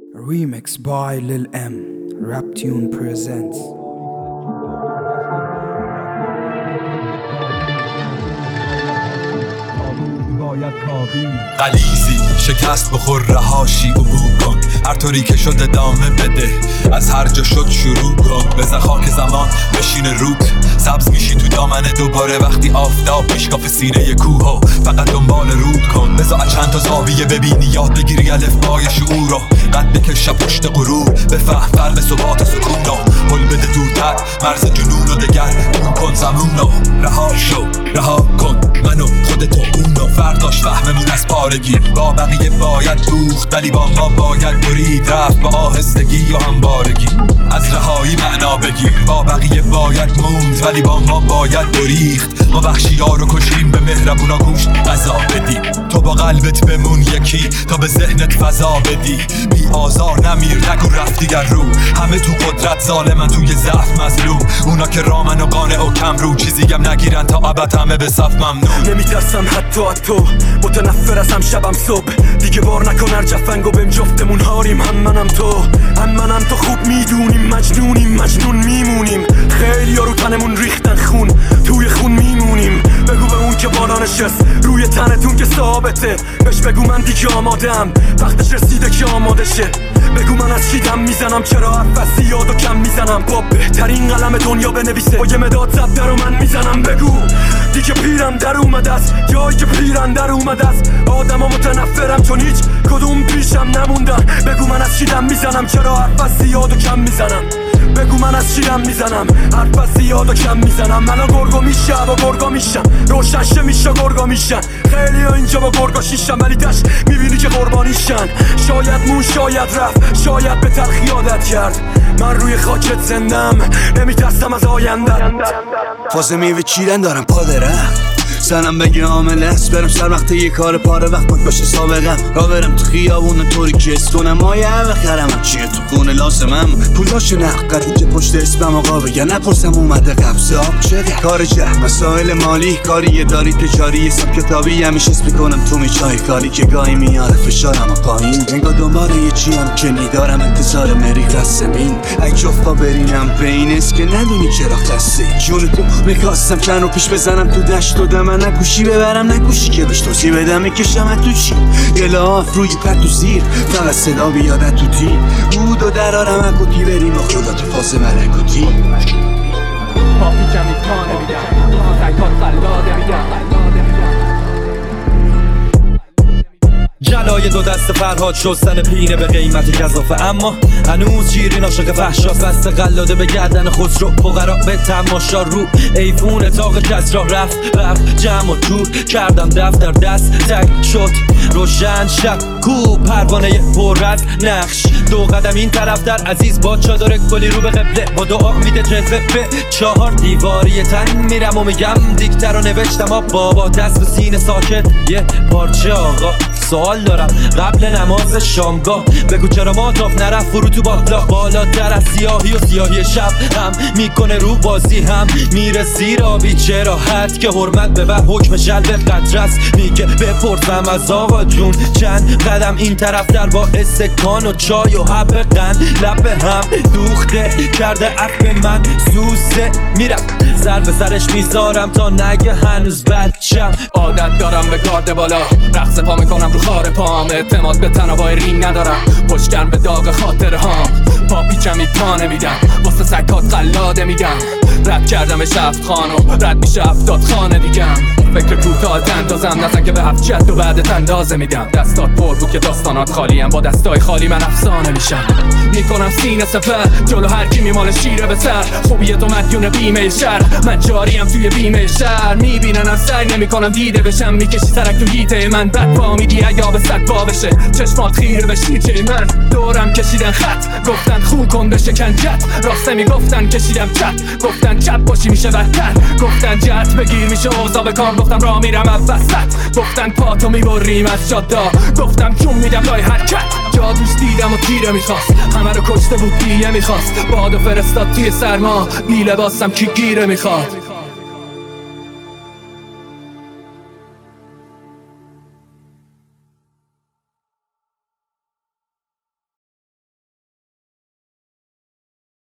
Remix by Lil M. Raptune presents. غلیظی شکست بخور رهاشی عبور کن، هر طوری که شد ادامه بده، از هر جا شد شروع کن. بزن خاک زمان بشینه روت، سبز میشی تو دامنه دوباره وقتی آفتاب میشکاف سینه کوه. فقط دنبال رود کن، بزن چند تا زاویه ببینی، یاد بگیری الفبای شعور رو، قد بکش پشت غرور، بفهم فرق ثبات سکون رو، پل بده دورتر مرز جنون رو، دگر اون کن زمون رو. رها شو، رها کن منو خودتو اونو، فرداش فهممون از پارگی، با بقیه باید دوخت ولی با ما باید برید، رفت با آهستگی و همبارگی، از رهایی معنا بگیر، با بقیه باید موند ولی با ما باید بریخت. ما وحشی ها رو کشیم، به مهربونا گوش غذا بدیم، تو با قلبت بمون یکی تا به ذهنت فضا بدی، بی آزار نمیر نگو رفتی در رو، همه تو قدرت ظالمن توی ضعف مظلوم، اونا که رامن و قانع و کم رو، چیزیم نگیرن تا ابد همه به صف ممنون. نمیترسم حتی از تو، متنفر ازم شبم صبح، دیگه بار نکن هر جفنگو بهم جفتمون هاریم، هم منم تو خوب میدونیم، مجنون میمونیم، خیلی ها رو تنمون ریختن خون، توی خون میمونیم. بگو به اون که بالا نشست روی تنتون که ثابته، بهش بگو من دیگه آمادم، وقتش رسیده که آماده شه. بگو من از چی دم میزنم، چرا حرف زیاد و کم میزنم، با بهترین قلم دنیا بنویسه، با یه مداد زبده رو من میزنم. بگو دیگه پیرم در اومده است، جایی که پیرم در اومده است، آدم ها متنفرم چون هیچ کدوم پیشم نموندن. بگو من از چی دم میزنم، چرا حرف زیاد و کم میزنم، بگو من از چی دم میزنم، حرف زیاد و کم میزنم. منو گرگا میشه با گرگا میشم، روشنشه میشه گرگا میشن، خیلی ها اینجا با گرگا شیشم، ولی دشت میبینی که قربانیشن. شاید مون شاید رفت، شاید به تلخی عادت کرد، من روی خاکت زندم، نمیترسم از آینده. فاز میوه چیدن دارم پادرم، زنم بگی عامل است، برم سر وقت یه کار پاره وقت باشه سابقم، را برم تو خیابون طوری که اس کنم، مایه بخرم چیه تو خونه لازمم، پولاشو نقد اینجا پشت اسمم آقا بگن، نپرسم اومده قبض آب چقدر، کار جه مسائل مالی، کاری داری تجاری، حساب کتابی همیشه اسم میکنم تو میچای، کاری که گاهی میاره فشارم پایین، انگار دنبال یه چیم که نیدارم، انتظار مری قسمین، اگه جفتا برینم به این است که ندونی چرا قصه جون تو میخواستم چند رو پیش بزنم تو دشت و دمن، نکوشی ببرم نکوشی که بهش توضیح بدم، میکشم تو چی گلاف روی پرد و زیر، فقط صدا بیادت تو تی بود و درارم اکوتی، بریم با خدا تو فاز ملکوتی. پاپی کمی تا نمیدم، تکات قلاده میدم، جلای دو دست فرهاد شستن پینه به قیمت گزافه، اما هنوز شیرین عاشق فحشاست، دست قلاده به گردن خسرو، فقرا به تماشا رو ایفون تاق کسرا، رفت جمع و جور کردم دفتر دست تک شد روشن شب کو پروانه پر از نقش، دو قدم این طرف در عزیز با چادر کلی رو به قبله، با دعا میده جذبه به چهار دیواری تن میرم و میگم دیکتر رو نوشتم بابا، دست و سینه ساکت یه پارچه آقا. سوال دارم قبل نماز شامگاه، بگو چرا ماتاف نرفت فرو تو باطلاق، بالاتر از سیاهی و سیاهی شب هم میکنه رو بازی، هم میره زیر آبی، چرا حد که حرمت ببر حکم جلب قدرست، میگه بپرسم از آقا جون چند قدم این طرف در با استکان و چای و حب قند، لب هم دوخته کرده عفو من سوزه، میرم سر به سرش میذارم تا نگه هنوز بچم، عادت دارم به گارد بالا، رقص پا میکنم رو خار پام، اعتماد به تنابای رینگ ندارم، پشتگرم به داغ خاطر ها، پا پیچمی تا نمیدم، واسه سکات قلاده میدم، رد کردم شفت خانو، رد میشه 70 خانه دیگم، فکر کوتاه اندازم نزن که به 7 جد و بعدت اندازه میدم، دستات پر رو که داستانات خالیم، با دستای خالی من افسانه میشم، میکنم سینه سفر جلو هر کی میماله شیره به سر، خوبیه تو مدیون بیمه شهر، من جاریم توی بیمه شهر، میبیننم سعی نمیکنم دیده بشم، میکشی سرک تو هیته من، بد پا میدی اگه آب صد پا بشه، چشمات خیره به شیچه من، دورم کشیدن خط، گفتن خون کن بشه کنجت، راسته میگفتن کشیدم چت، گفتن چپ باشی میشه بدتر، گفتن جت بگیر میشه اوضاع به کار، گفتم راه میرم وسط، گفتن پاتو میبریم از جادا، گفتم چون میدم لای حرکت، جادوش دیدم و تیره میخواست، همه رو کشته بود دیه میخواست، بادو فرستاد توی سرما، بی لباسم کی گیره میخواد.